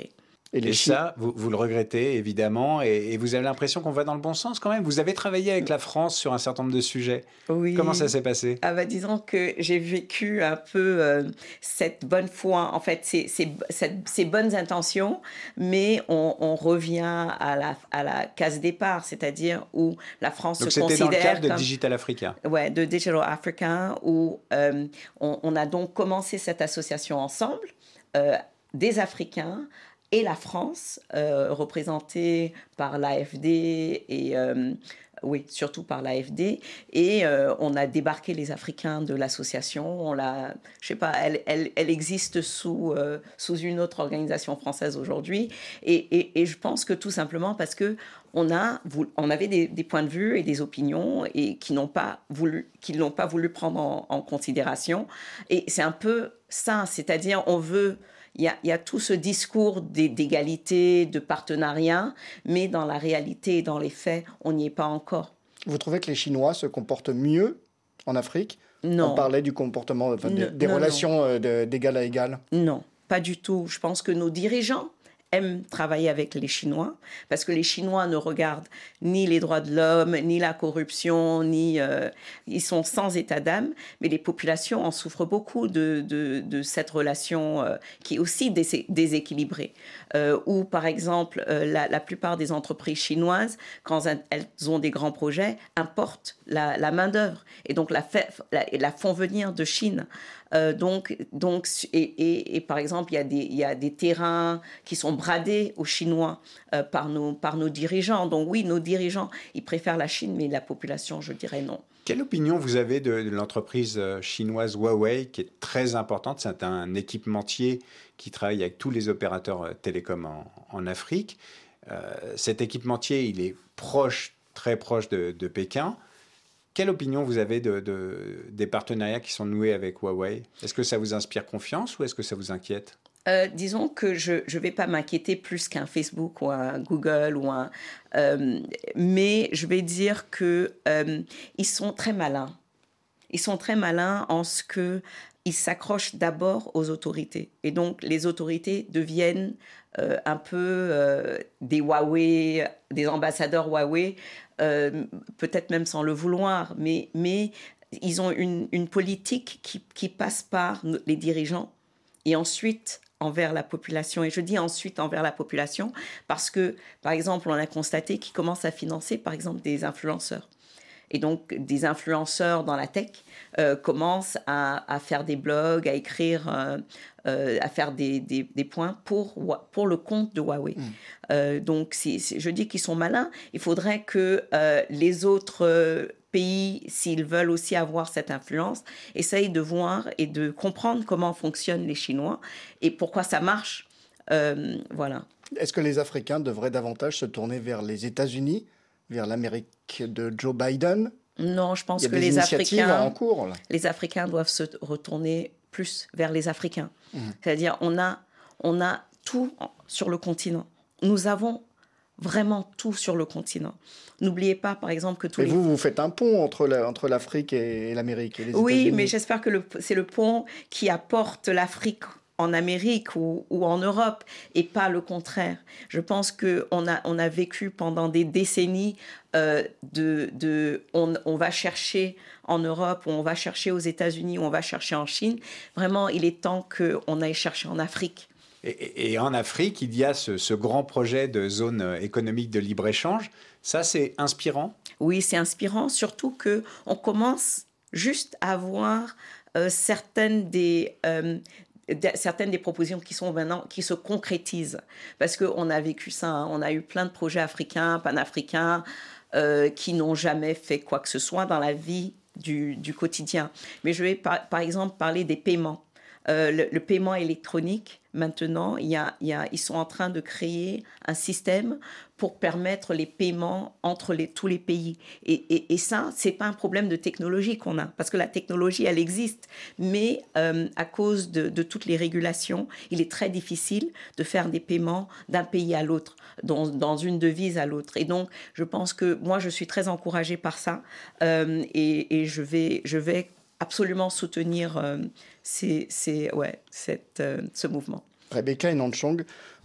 Et, et ça, vous, vous le regrettez évidemment, et, et vous avez l'impression qu'on va dans le bon sens quand même. Vous avez travaillé avec la France sur un certain nombre de sujets. Oui. Comment ça s'est passé? Ah bah, disons que j'ai vécu un peu euh, cette bonne foi, en fait, ces, ces, ces bonnes intentions, mais on, on revient à la, à la case départ, c'est-à-dire où la France Donc se considère c'était dans le cadre comme, de Digital Africa. Ouais, de Digital Africa, où euh, on, on a donc commencé cette association ensemble, euh, des Africains et la France, euh, représentée par l'A F D et euh, oui, surtout par l'A F D. Et euh, on a débarqué les Africains de l'association. On l'a, je sais pas, elle, elle, elle existe sous, euh, sous une autre organisation française aujourd'hui. Et, et, et je pense que tout simplement parce que on a, on avait des, des points de vue et des opinions et qui n'ont pas voulu, qui n'ont pas voulu prendre en, en considération. Et c'est un peu ça, c'est-à-dire on veut. Il y, a, il y a tout ce discours d'égalité, de partenariat, mais dans la réalité et dans les faits, on n'y est pas encore. Vous trouvez que les Chinois se comportent mieux en Afrique? Non. On parlait du comportement, enfin, non, des non, relations non. d'égal à égal. Non, pas du tout. Je pense que nos dirigeants aiment travailler avec les Chinois, parce que les Chinois ne regardent ni les droits de l'homme, ni la corruption, ni... Euh, ils sont sans état d'âme, mais les populations en souffrent beaucoup de, de, de cette relation euh, qui est aussi dés déséquilibrée. Euh, où, par exemple, euh, la, la plupart des entreprises chinoises, quand elles ont des grands projets, importent la, la main-d'œuvre et donc la, fait, la, la font venir de Chine. Euh, donc, donc, et, et, et par exemple, il y a des, il y a des terrains qui sont bradés aux Chinois euh, par, nos, par nos dirigeants. Donc oui, nos dirigeants, ils préfèrent la Chine, mais la population, je dirais non. Quelle opinion vous avez de, de l'entreprise chinoise Huawei, qui est très importante? C'est un équipementier qui travaille avec tous les opérateurs télécoms en, en Afrique. Euh, cet équipementier, il est proche, très proche de, de Pékin. Quelle opinion vous avez de, de, des partenariats qui sont noués avec Huawei? Est-ce que ça vous inspire confiance ou est-ce que ça vous inquiète? Euh, disons que je ne vais pas m'inquiéter plus qu'un Facebook ou un Google, ou un, euh, mais je vais dire qu'ils euh, sont très malins. Ils sont très malins en ce qu'ils s'accrochent d'abord aux autorités. Et donc, les autorités deviennent euh, un peu euh, des Huawei, des ambassadeurs Huawei, euh, peut-être même sans le vouloir, mais, mais ils ont une, une politique qui, qui passe par les dirigeants et ensuite envers la population. Et je dis ensuite envers la population parce que, par exemple, on a constaté qu'ils commencent à financer, par exemple, des influenceurs. Et donc, des influenceurs dans la tech euh, commencent à, à faire des blogs, à écrire, euh, euh, à faire des, des, des points pour, pour le compte de Huawei. Mmh. Euh, donc, c'est, c'est, je dis qu'ils sont malins. Il faudrait que euh, les autres euh, pays, s'ils veulent aussi avoir cette influence, essayent de voir et de comprendre comment fonctionnent les Chinois et pourquoi ça marche. Euh, voilà. Est-ce que les Africains devraient davantage se tourner vers les États-Unis, vers l'Amérique de Joe Biden? Non, je pense que les Africains, en cours, là. les Africains doivent se retourner plus vers les Africains. Mmh. C'est-à-dire, on a, on a tout sur le continent. Nous avons vraiment tout sur le continent. N'oubliez pas, par exemple, que tous et les... vous, vous faites un pont entre, la, entre l'Afrique et, et l'Amérique et les Oui, États-Unis. mais j'espère que le, c'est le pont qui apporte l'Afrique en Amérique ou, ou en Europe, et pas le contraire. Je pense qu'on a, on a vécu pendant des décennies euh, de... de on, on va chercher en Europe, ou on va chercher aux États-Unis, ou on va chercher en Chine. Vraiment, il est temps qu'on aille chercher en Afrique. Et, et, et en Afrique, il y a ce, ce grand projet de zone économique de libre-échange. Ça, c'est inspirant? Oui, c'est inspirant, surtout qu'on commence juste à voir euh, certaines des... Euh, certaines des propositions qui sont maintenant, qui se concrétisent. Parce qu'on a vécu ça, hein. On a eu plein de projets africains, panafricains, euh, qui n'ont jamais fait quoi que ce soit dans la vie du, du quotidien. Mais je vais par, par exemple parler des paiements. Euh, le, le paiement électronique, maintenant, il y a, il y a, ils sont en train de créer un système pour permettre les paiements entre les, tous les pays. Et, et, et ça, ce n'est pas un problème de technologie qu'on a, parce que la technologie, elle existe. Mais euh, à cause de, de toutes les régulations, il est très difficile de faire des paiements d'un pays à l'autre, dans, dans une devise à l'autre. Et donc, je pense que moi, je suis très encouragée par ça. Euh, et, et je vais... Je vais absolument soutenir euh, ces, ces, ouais, cette, euh, ce mouvement. Rebecca Enonchong,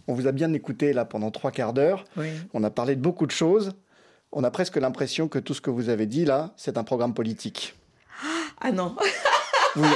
On vous a bien écouté là pendant trois quarts d'heure. Oui. On a parlé de beaucoup de choses. On a presque l'impression que tout ce que vous avez dit là, c'est un programme politique. Ah non. vous,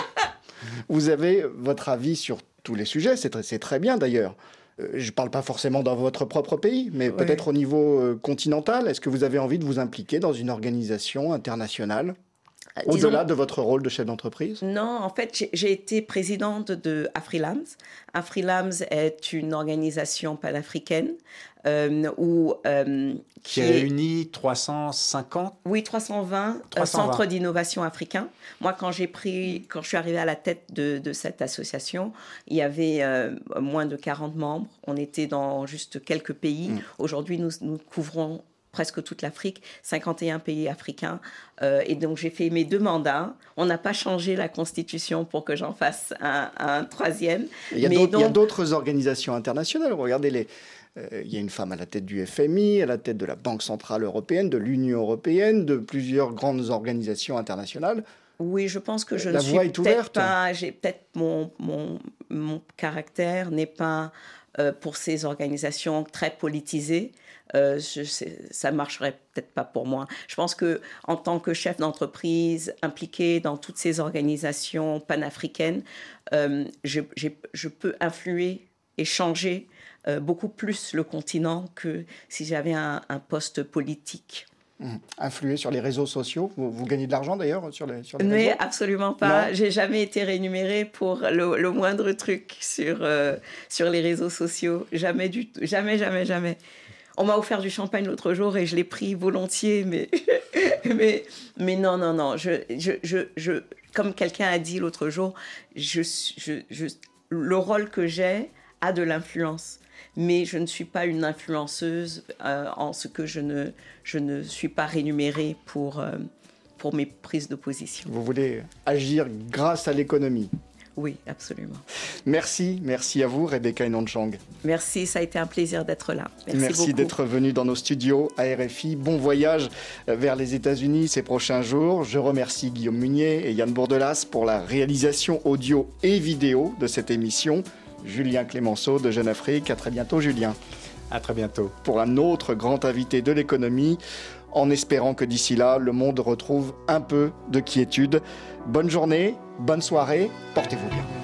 vous avez votre avis sur tous les sujets, c'est très, c'est très bien d'ailleurs. Euh, je ne parle pas forcément dans votre propre pays, mais oui. peut-être au niveau euh, continental. Est-ce que vous avez envie de vous impliquer dans une organisation internationale ? Au-delà de votre rôle de chef d'entreprise ? Non, en fait, j'ai, j'ai été présidente de AfriLams. AfriLams est une organisation panafricaine euh, où, euh, qui, qui réunit trois cent cinquante Oui, trois cent vingt, trois cent vingt. Centres d'innovation africains. Moi, quand, j'ai pris, quand je suis arrivée à la tête de, de cette association, il y avait euh, moins de quarante membres. On était dans juste quelques pays. Mmh. Aujourd'hui, nous, nous couvrons presque toute l'Afrique, cinquante et un pays africains. Euh, et donc, j'ai fait mes deux mandats. On n'a pas changé la Constitution pour que j'en fasse un, un troisième. Il y a, mais d'autres, donc... il y a d'autres organisations internationales. Regardez, les, euh, il y a une femme à la tête du F M I, à la tête de la Banque Centrale Européenne, de l'Union Européenne, de plusieurs grandes organisations internationales. Oui, je pense que je la ne suis peut-être ouverte. pas... J'ai, peut-être mon, mon, mon caractère n'est pas euh, pour ces organisations très politisées. Euh, je, ça ne marcherait peut-être pas pour moi. Je pense qu'en tant que chef d'entreprise impliqué dans toutes ces organisations panafricaines, euh, je, je peux influer et changer euh, beaucoup plus le continent que si j'avais un, un poste politique. Mmh. Influer sur les réseaux sociaux, vous, vous gagnez de l'argent d'ailleurs sur les, sur les Mais réseaux ? Absolument pas. J'ai jamais été rémunérée pour le, le moindre truc sur, euh, sur les réseaux sociaux. Jamais du tout. Jamais, jamais, jamais. On m'a offert du champagne l'autre jour et je l'ai pris volontiers, mais, mais, mais non, non, non. Je, je, je, je, comme quelqu'un a dit l'autre jour, je, je, je, le rôle que j'ai a de l'influence. Mais je ne suis pas une influenceuse euh, en ce que je ne, je ne suis pas rémunérée pour, euh, pour mes prises de position. Vous voulez agir grâce à l'économie ? Oui, absolument. Merci, merci à vous, Rebecca Inonchang. Merci, ça a été un plaisir d'être là. Merci, merci beaucoup. d'être venu dans nos studios à R F I. Bon voyage vers les États-Unis ces prochains jours. Je remercie Guillaume Munier et Yann Bourdelas pour la réalisation audio et vidéo de cette émission. Julien Clémenceau de Jeune Afrique. À très bientôt, Julien. À très bientôt. Pour un autre grand invité de l'économie, en espérant que d'ici là, le monde retrouve un peu de quiétude. Bonne journée, bonne soirée, portez-vous bien.